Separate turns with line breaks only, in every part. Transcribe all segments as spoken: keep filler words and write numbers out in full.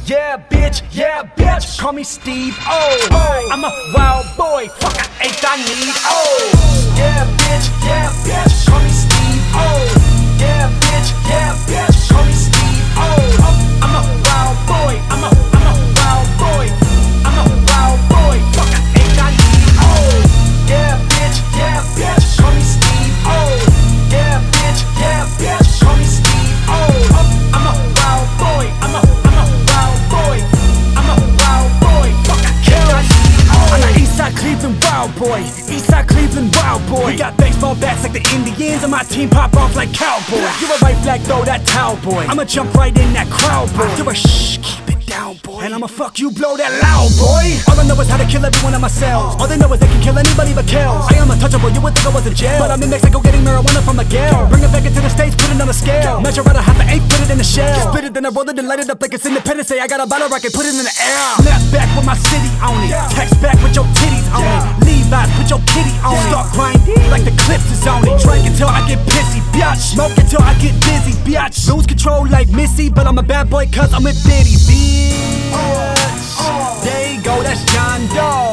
yeah, bitch, yeah, bitch. Call me Steve O. Oh, I'm a wild boy, fuck, I ain't got need. Oh, yeah, bitch, yeah, bitch. Call me Steve O. Yeah, bitch, yeah, bitch. Call me Steve O. Oh, I'm a wild boy, I'm a, I'm a wild boy. I'm a wild boy, fuck, I ain't got need. Oh, yeah, bitch, yeah, bitch. Call me Steve O. Yeah, bitch, yeah, bitch. Call me Steve O. Oh, I'm a wild boy, I'm a, I'm a wild boy. I'm a wild boy, fuck, I ain't got need. Oh, I'm the Eastside Cleveland wild boy. Eastside Cleveland wild boy. We got baseball bats like the Indians, and my team pop off like cowboys. You're a right flag, throw that towel, boy. I'ma jump right in that crowd, boy. You're a shh, keep it down, boy. And I'ma fuck you, blow that loud, boy. All I know is how to kill every one of my cells. All they know is they can kill anybody but kills. I am untouchable, you would think I was in jail, but I'm in Mexico getting marijuana from Miguel. Bring it back into the States, put it on a scale. Measure out a half an eighth, put it in a shell. Split it, then I roll it and light it up like it's Independence Day. I got a bottle rocket, put it in the air. Snap back with my city on it. Text back with your titties on it. Levi's, put your kitty on it. Start grinding like the clips is on it. Drink until I get pissy, biatch. Smoke until I get dizzy, biatch. Lose control like Missy, but I'm a bad boy cause I'm with Diddy, bitch. There you go, that's John Doe.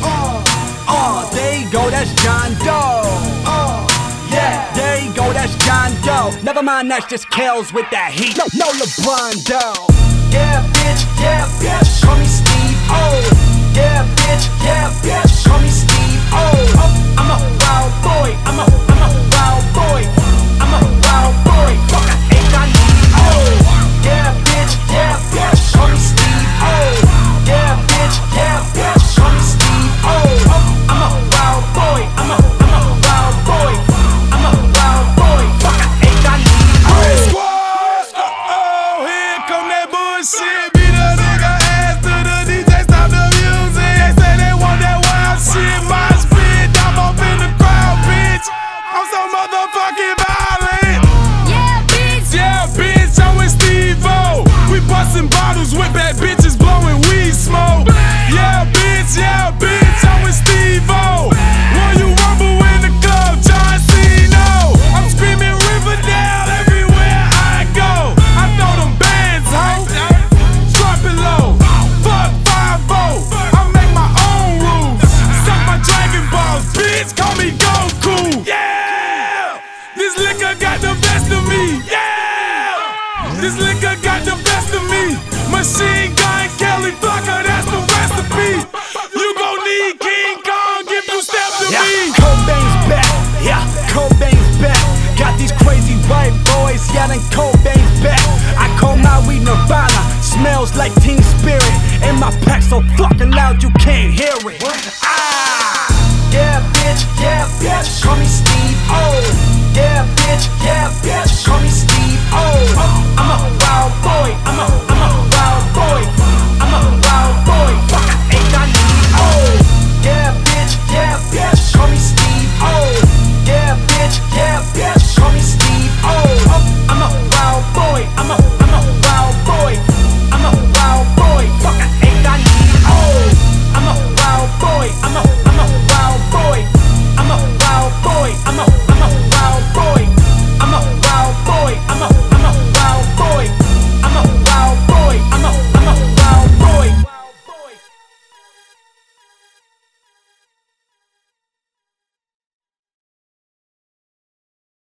Uh, there you go, that's John Doe. Yeah, there you go, that's John Doe. Never mind, that's just Kells with that heat. No, no LeBron Doe. Yeah, bitch, yeah, bitch. Call me Steve O. Yeah, bitch, yeah, bitch. Call me Steve O. Oh, I'm a wild boy. I'm a, I'm a wild boy. I'm a wild boy. Fuck, I ain't got need. Oh, yeah, bitch, yeah, bitch. Call me Steve O. Yeah, bitch, yeah, bitch. Call me Steve O. Oh, I'm a wild boy. I'm a, I'm a wild boy. I'm a wild boy. Fuck, I ain't got need. Oh,
squad, uh-oh, here come that bullshit. Beat a nigga ass to the D J, stop the music. They say they want that wild shit. My spit, I'm up in the crowd, bitch. I'm so motherfucking violent.
Yeah, bitch.
Yeah, bitch, I'm with Steve-O. We bustin' bottles with bad bitches blowing weed smoke. Yeah, bitch, yeah, bitch, I'm with Steve-O. Will you rumble in the club, John Cena? I'm screaming Riverdale everywhere I go. I throw them bands, ho. Drop it low. Fuck five oh. I make my own rules. Suck my Dragon Balls, bitch, call me Goku. Yeah! This liquor got the best of me. Yeah! This liquor got the best of me. Machine Gun Kelly Flocker, that's the recipe. You gon' need King Kong if you step to
yeah,
me.
Cobain's back. Yeah, Cobain's back. Got these crazy white boys yelling Cobain's back. I call my weed Nirvana. Smells like Teen Spirit. And my pack so fucking loud you can't hear it. Ah! Yeah, bitch, yeah, bitch. Call me Steve O. Yeah, bitch, yeah, bitch. Call me Steve O. Oh,